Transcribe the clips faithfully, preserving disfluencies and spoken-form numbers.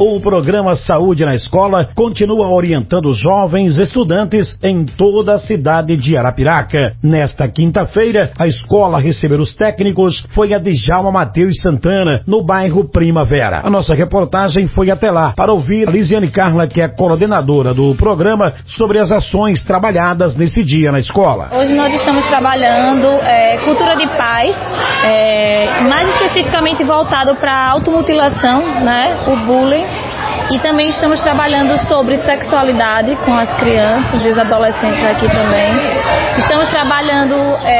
O programa Saúde na Escola continua orientando os jovens estudantes em toda a cidade de Arapiraca. Nesta quinta-feira, a escola a receber os técnicos foi a Djalma Mateus Santana, no bairro Primavera. A nossa reportagem foi até lá para ouvir a Lisiane Carla, que é coordenadora do programa, sobre as ações trabalhadas nesse dia na escola. Hoje nós estamos trabalhando é, cultura de paz, é, mais especificamente voltado para a automutilação, né, o bullying, e também estamos trabalhando sobre sexualidade com as crianças e os adolescentes aqui também. Estamos trabalhando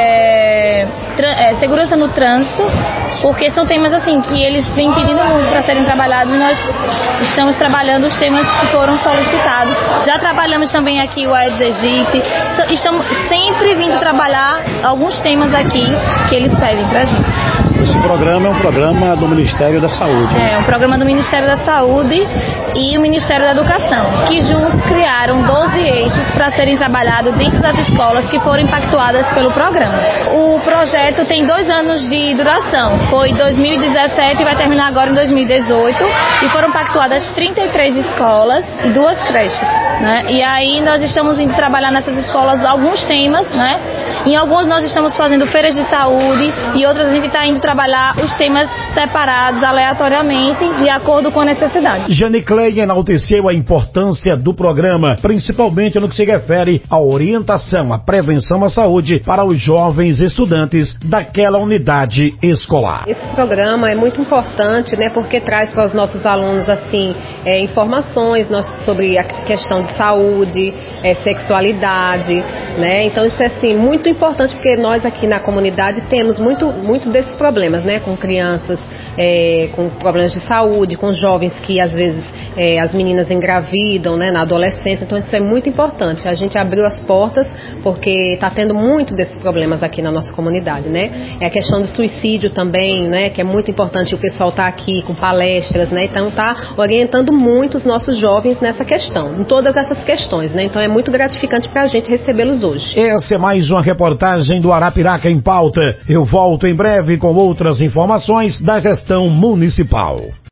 é, é, segurança no trânsito, porque são temas assim que eles vêm pedindo muito para serem trabalhados, e nós estamos trabalhando os temas que foram solicitados. Já trabalhamos também aqui o Aedes aegypti, estamos sempre vindo trabalhar alguns temas aqui que eles pedem para a gente. Esse programa é um programa do Ministério da Saúde. É, um programa do Ministério da Saúde e o Ministério da Educação, que juntos criaram doze eixos para serem trabalhados dentro das escolas que foram impactadas pelo programa. O projeto tem dois anos de duração, foi em dois mil e dezessete e vai terminar agora em dois mil e dezoito, e foram impactadas trinta e três escolas e duas creches, né? E aí nós estamos indo trabalhar nessas escolas alguns temas, né? Em algumas nós estamos fazendo feiras de saúde e outras a gente está indo trabalhar os temas separados, aleatoriamente, de acordo com a necessidade. Jane Clay enalteceu a importância do programa, principalmente no que se refere à orientação, à prevenção à saúde para os jovens estudantes daquela unidade escolar. Esse programa é muito importante, né, porque traz para os nossos alunos assim é, informações sobre a questão de saúde, é, sexualidade, né? Então isso é assim muito importante, porque nós aqui na comunidade temos muito, muito desses problemas, né, com crianças é, com problemas de saúde, com jovens que às vezes é, as meninas engravidam, né, na adolescência. Então isso é muito importante. A gente abriu as portas porque está tendo muito desses problemas aqui na nossa comunidade, né? É a questão do suicídio também, né, que é muito importante. O pessoal está aqui com palestras, né, então está orientando muito os nossos jovens nessa questão, em todas essas questões, né? Então é muito gratificante para a gente recebê-los hoje. Essa é mais uma reportagem do Arapiraca em Pauta. Eu volto em breve com outras informações da gestão municipal.